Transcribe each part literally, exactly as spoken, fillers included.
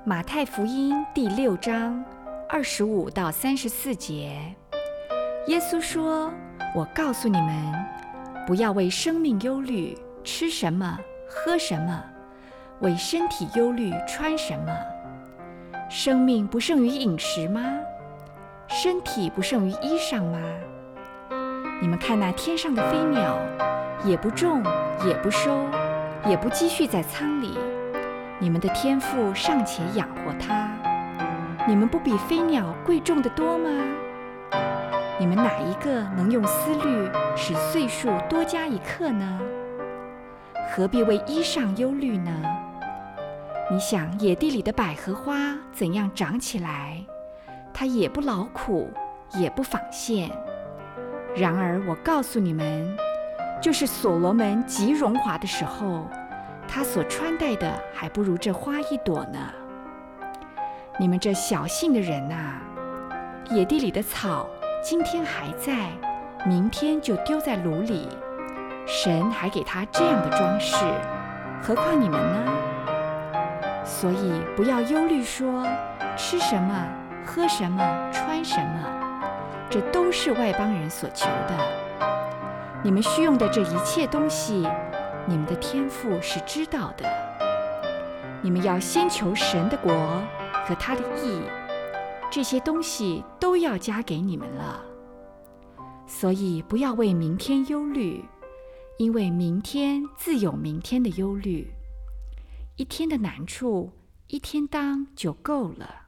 马太福音第六章二十五到三十四节，耶稣说：“我告诉你们，不要为生命忧虑，吃什么，喝什么；为身体忧虑，穿什么。生命不胜于饮食吗？身体不胜于衣裳吗？你们看那天上的飞鸟，也不种，也不收，也不积蓄在仓里，你们的天父尚且养活它，你们不比飞鸟贵重得多吗？你们哪一个能用思虑使岁数多加一刻呢？何必为衣裳忧虑呢？你想野地里的百合花怎样长起来，它也不劳苦，也不纺线。然而我告诉你们，就是所罗门极荣华的时候，他所穿戴的还不如这花一朵呢。你们这小信的人啊，野地里的草今天还在，明天就丢在炉里，神还给他这样的装饰，何况你们呢？所以不要忧虑说吃什么，喝什么，穿什么，这都是外邦人所求的。你们需用的这一切东西，你们的天父是知道的。你们要先求神的国和他的义，这些东西都要加给你们了。所以不要为明天忧虑，因为明天自有明天的忧虑。一天的难处，一天当就够了。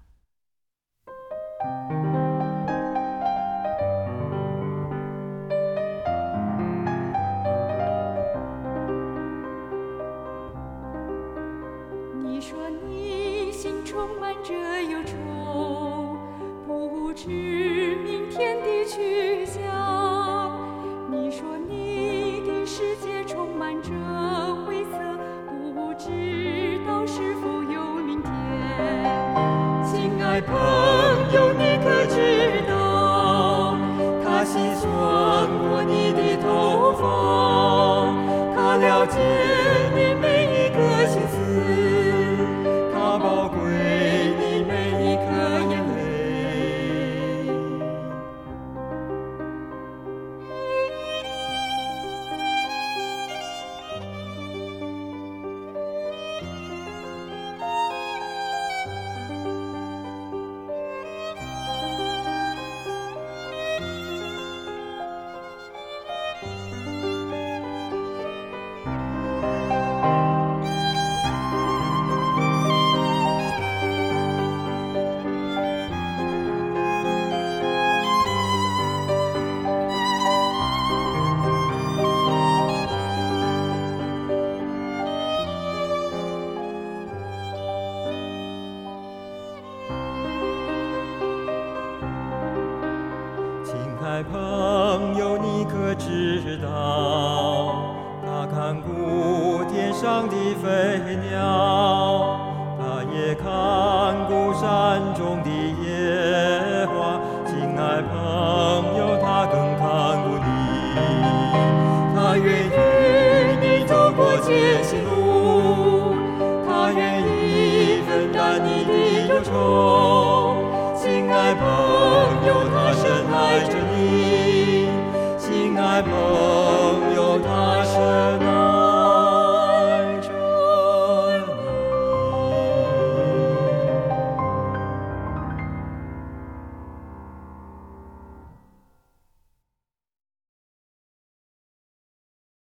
你说你心充满着忧愁，不知明天的去向。你说你的世界充满着灰色，不知道是否有明天。亲爱朋友，你可知道，他细算过你的头发，他了解你每一个心思，他宝贵你每一颗眼泪。朋友，你可知道，他看顾天上的飞鸟，他也看顾山中的野花。亲爱朋友，他更看顾你，他愿与你走过艰辛路，他愿意分担你的忧愁。亲爱朋友，他深爱着你，亲爱朋友。